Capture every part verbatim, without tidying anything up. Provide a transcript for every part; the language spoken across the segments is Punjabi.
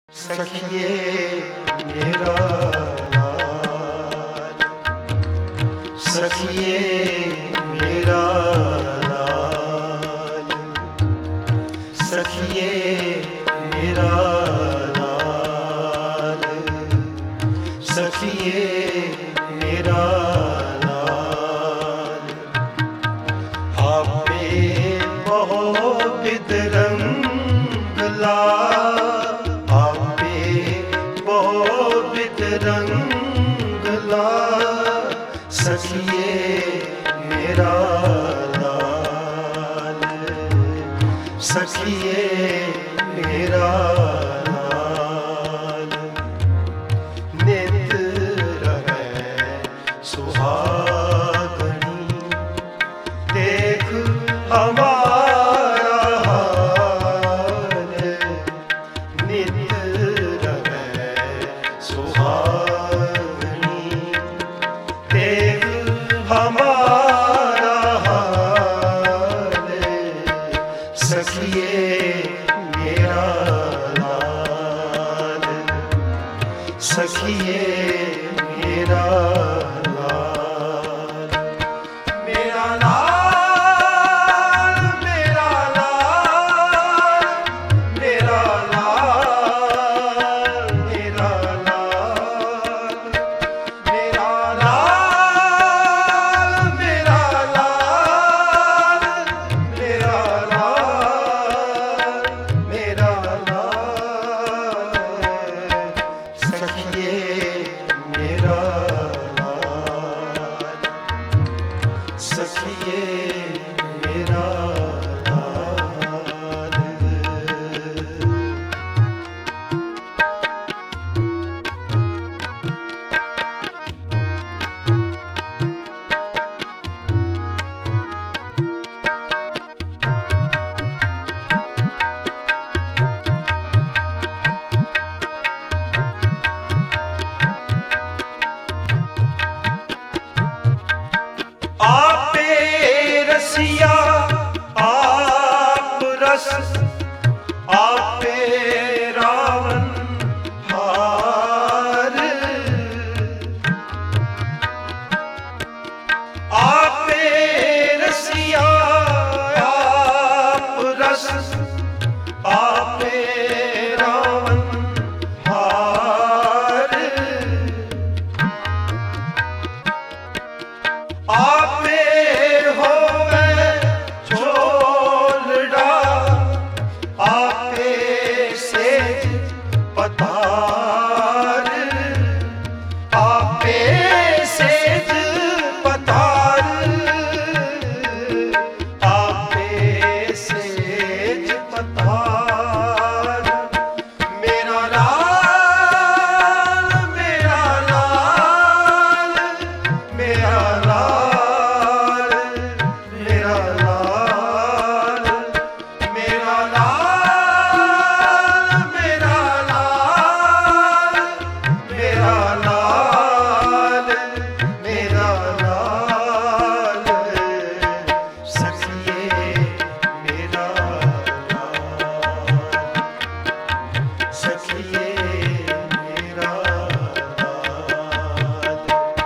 सखिए मेरा लाल, सखिए मेरा लाल, सखिए मेरा लाल, सखिए मेरा लाल। आपे बहु विध रंग लाल, रंग लाल, सखिए मेरा लाल, सखिए मेरा लाल। नित रहे सुहागनी, देख हमारा हाल। नित रहे सुहागनी, देख हमारा हाल। सखिए मेरा लाल, सखिए मेरा लाल। मेरा लाल, मेरा लाल, मेरा लाल, मेरा लाल, मेरा लाल, मेरा लाल, मेरा लाल, मेरा लाल। सखिए मेरा लाल, सखिए मेरा लाल। आपे रसिया आप रस, आपे रावण हार। आपे रसिया आप रस, आपे रावण हार। आपे होवे झोलड़ा, आपे सेज पधार। आपे सेज पधार, आपे सेज पधार। मेरा लाल, मेरा लाल, मेरा लाल, मेरा लाल, मेरा लाल, मेरा लाल, मेरा लाल, मेरा लाल। सखिए मेरा लाल, सखिए मेरा लाल।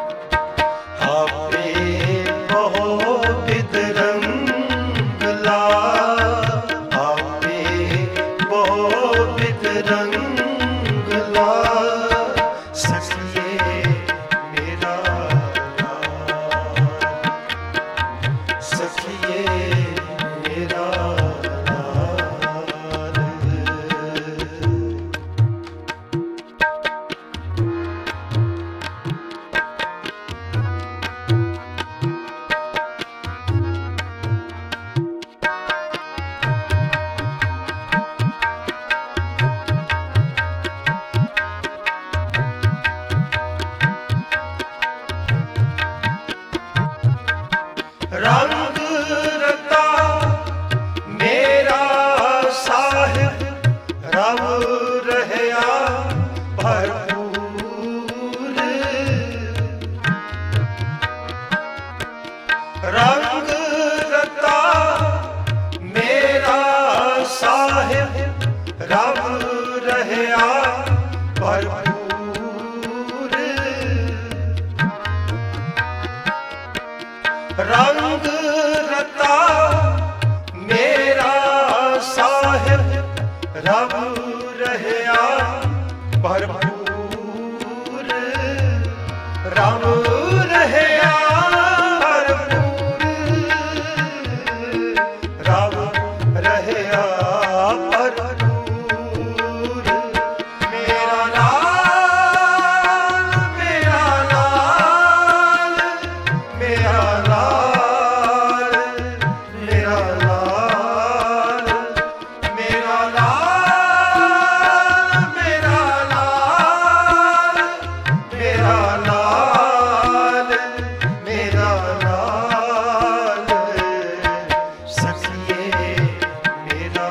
आपे बहु विध रंग लाल, आपे बहु विध रंग लाल। सखिए मेरा लाल, सखिए मेरा लाल। रंग रता मेरा साहिब, रव रहया भरपूर। रंग रता मेरा साहिब, रव रहया ਭਰਪੂਰ ਰੰਗ ਰਤਾ ਮੇਰਾ ਸਾਹਿਬ ਰਬ ਰਹਿਆ ਭਰਪੂਰ ਰਬ ਰਹਿਆ ਭਰਪੂਰ ਰਬ ਰਹਿਆ ਭਰਪੂਰ ਮੇਰਾ ਲਾਲ ਮੇਰਾ ਲਾਲ ਮੇਰਾ ਲਾਲ ਮੇਰਾ ਲਾਲ ਮੇਰਾ ਲਾਲ ਮੇਰਾ ਲਾਲ ਮੇਰਾ ਲਾਲ ਮੇਰਾ ਲਾਲ ਸਖੀਏ ਮੇਰਾ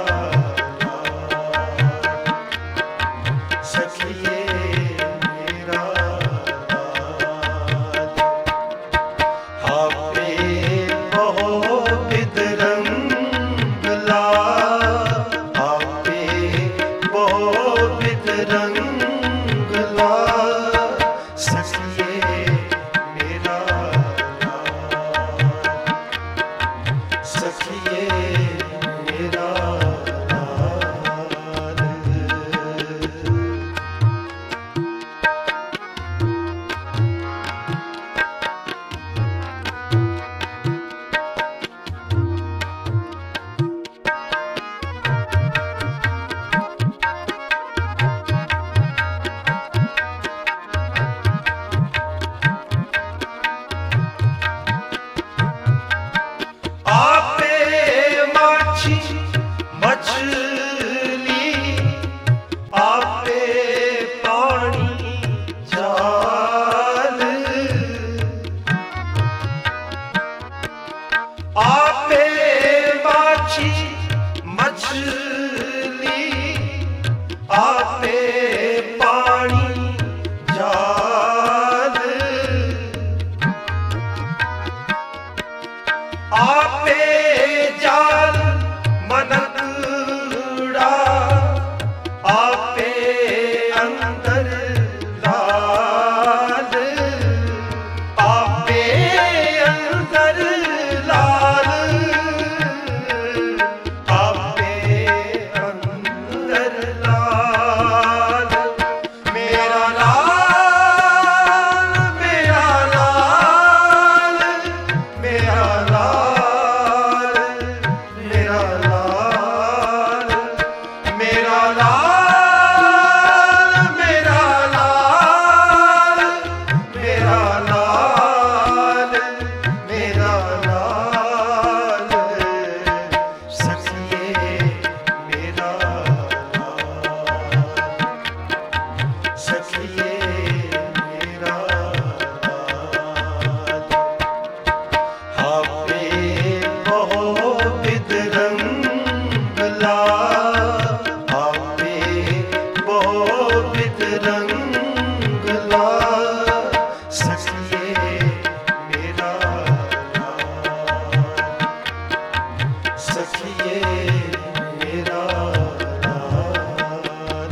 ਲਾਲ ਸਖੀਏ ਮੇਰਾ ਲਾਲ ਆਪੇ ਬਹੁ ਬਿਦ ਰੰਗ ਲਾ ਆਪੇ ਬਹੁ ਬਿਦ ਰੰਗ ਲਾ ਸਖੀਏ ਮੇਰਾ ਲਾਲ ਸਖੀਏ ਮੇਰਾ ਲਾਲ ਆਪੇ ਮਾਛੀ ਮਛਲੀ ਆਪੇ ਪਾਣੀ ਜਾਲ ਆਪੇ ਮਾਛੀ ਮਛਲੀ ਆਪੇ ਪਾਣੀ ਜਾਲ ਆਪੇ ਜਾਲ ਮਨਕੜਾ ਆਪੇ ਅੰਦਰ ਲਾਲ ਆਪੇ ਅੰਦਰ ਲਾਲ ਆਪੇ ਅੰਦਰ ਲਾਲ ਮੇਰਾ ਲਾਲ ਮੇਰਾ ਲਾਲ ਮੇਰਾ ਲਾਲ ਮੇਰਾ ਲਾਲ ਮੇਰਾ ਲਾਲ ਮੇਰਾ ਲਾਲ ਮੇਰਾ ਲਾਲ ਮੇਰਾ ਲਾਲ ਸਖੀਏ ਮੇਰਾ ਲਾਲ ਸਖੀਏ ਮੇਰਾ ਲਾਲ ਆਪੇ ਬਹੁ ਬਿਦ ਰੰਗ ਲਾ ਆਪੇ ਬਹੁ ਬਿਦ ਰੰਗ ਲਾ ਸਖੀਏ ਮੇਰਾ ਲਾਲ ਸਖੀਏ ਮੇਰਾ ਲਾਲ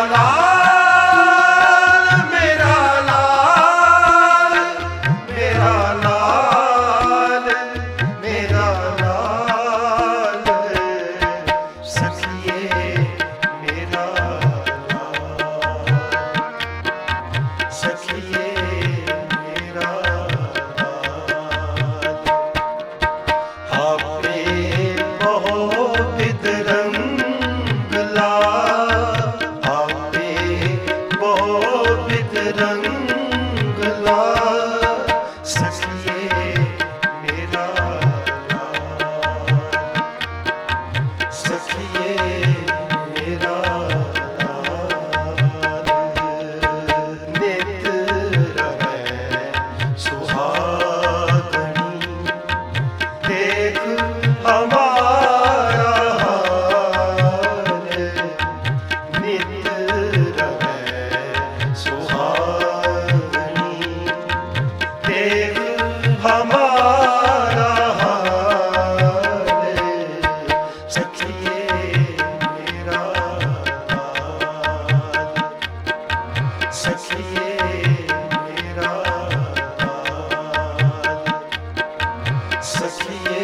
ਲਾਲ ਮੇਰਾ ਲਾਲ ਮੇਰਾ ਲਾਲ ਮੇਰਾ ਲਾਲ ਸਖੀਏ ਮੇਰਾ ਲਾਲ ਸਖੀਏ ਮੇਰਾ ਲਾਲ ਆਪੇ ਬਹੁ ਵਿਦ ਰੰਗ ਲਾ ਆਪੇ ਬਹੁ ਵਿਦ ਰੰਗ ਲਾ ਸਖੀਏ ਮੇਰਾ ਲਾਲ ਸਖੀਏ ਮੇਰਾ ਲਾਲ ਨਿਤ ਰਹੈ ਸੁਹਾਗਣੀ ਦੇਖ ਹਮਾਰਾ ਹਾਲ ਨਿਤ ਰਹੈ ਸੁਹਾਗਣੀ ਦੇਖ ਹਮਾਰਾ ਹਾਲ ਸਖੀਏ ਮੇਰਾ ਲਾਲ ਸਖੀਏ ਮੇਰਾ ਲਾਲ ਸਖੀਏ